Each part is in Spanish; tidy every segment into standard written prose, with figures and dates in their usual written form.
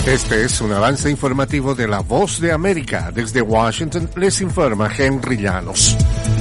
Este es un avance informativo de La Voz de América. Desde Washington les informa Henry Llanos.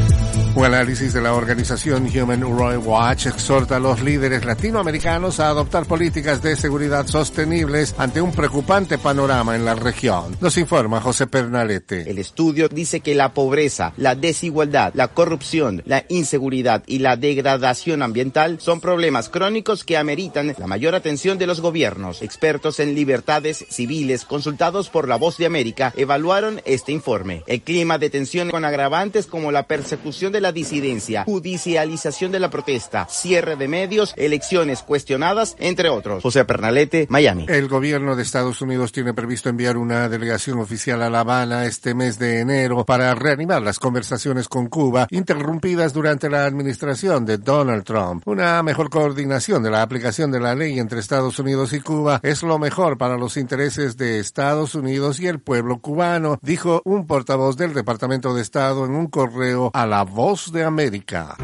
Un análisis de la organización Human Rights Watch exhorta a los líderes latinoamericanos a adoptar políticas de seguridad sostenibles ante un preocupante panorama en la región. Nos informa José Pernalete. El estudio dice que la pobreza, la desigualdad, la corrupción, la inseguridad y la degradación ambiental son problemas crónicos que ameritan la mayor atención de los gobiernos. Expertos en libertades civiles consultados por La Voz de América evaluaron este informe. El clima de tensión con agravantes como la persecución de la disidencia, judicialización de la protesta, cierre de medios, elecciones cuestionadas, entre otros. José Pernalete, Miami. El gobierno de Estados Unidos tiene previsto enviar una delegación oficial a La Habana este mes de enero para reanimar las conversaciones con Cuba, interrumpidas durante la administración de Donald Trump. Una mejor coordinación de la aplicación de la ley entre Estados Unidos y Cuba es lo mejor para los intereses de Estados Unidos y el pueblo cubano, dijo un portavoz del Departamento de Estado en un correo a La Voz de América.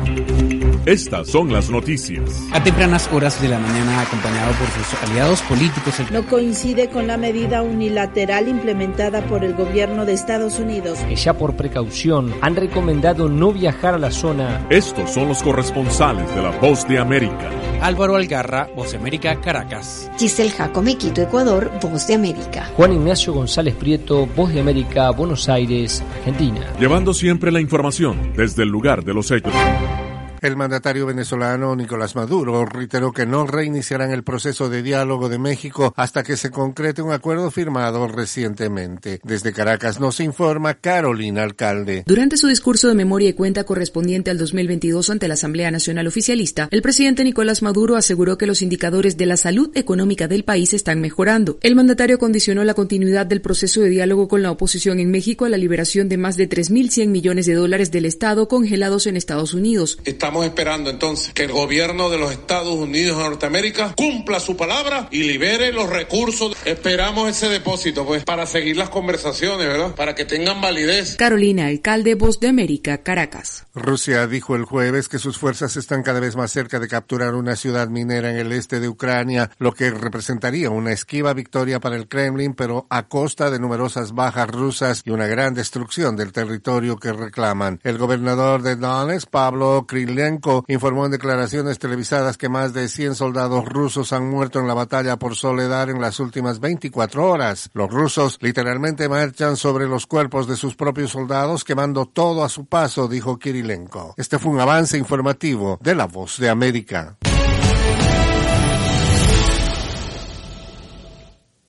Estas son las noticias. A tempranas horas de la mañana, acompañado por sus aliados políticos. No coincide con la medida unilateral implementada por el gobierno de Estados Unidos. Que ya por precaución han recomendado no viajar a la zona. Estos son los corresponsales de La Voz de América. Álvaro Algarra, Voz de América, Caracas. Giselle Jacome, Quito, Ecuador, Voz de América. Juan Ignacio González Prieto, Voz de América, Buenos Aires, Argentina. Llevando siempre la información desde el lugar de los hechos. El mandatario venezolano Nicolás Maduro reiteró que no reiniciarán el proceso de diálogo de México hasta que se concrete un acuerdo firmado recientemente. Desde Caracas nos informa Carolina Alcalde. Durante su discurso de memoria y cuenta correspondiente al 2022 ante la Asamblea Nacional Oficialista, el presidente Nicolás Maduro aseguró que los indicadores de la salud económica del país están mejorando. El mandatario condicionó la continuidad del proceso de diálogo con la oposición en México a la liberación de más de $3.100 millones del Estado congelados en Estados Unidos. Estamos esperando entonces que el gobierno de los Estados Unidos de Norteamérica cumpla su palabra y libere los recursos. Esperamos ese depósito, pues, para seguir las conversaciones, ¿verdad? Para que tengan validez. Carolina Alcalde, Voz de América, Caracas. Rusia dijo el jueves que sus fuerzas están cada vez más cerca de capturar una ciudad minera en el este de Ucrania, lo que representaría una esquiva victoria para el Kremlin, pero a costa de numerosas bajas rusas y una gran destrucción del territorio que reclaman. El gobernador de Donetsk, Pablo Krylenko, informó en declaraciones televisadas que más de 100 soldados rusos han muerto en la batalla por Soledar en las últimas 24 horas. Los rusos literalmente marchan sobre los cuerpos de sus propios soldados, quemando todo a su paso, dijo Krylenko. Este fue un avance informativo de La Voz de América.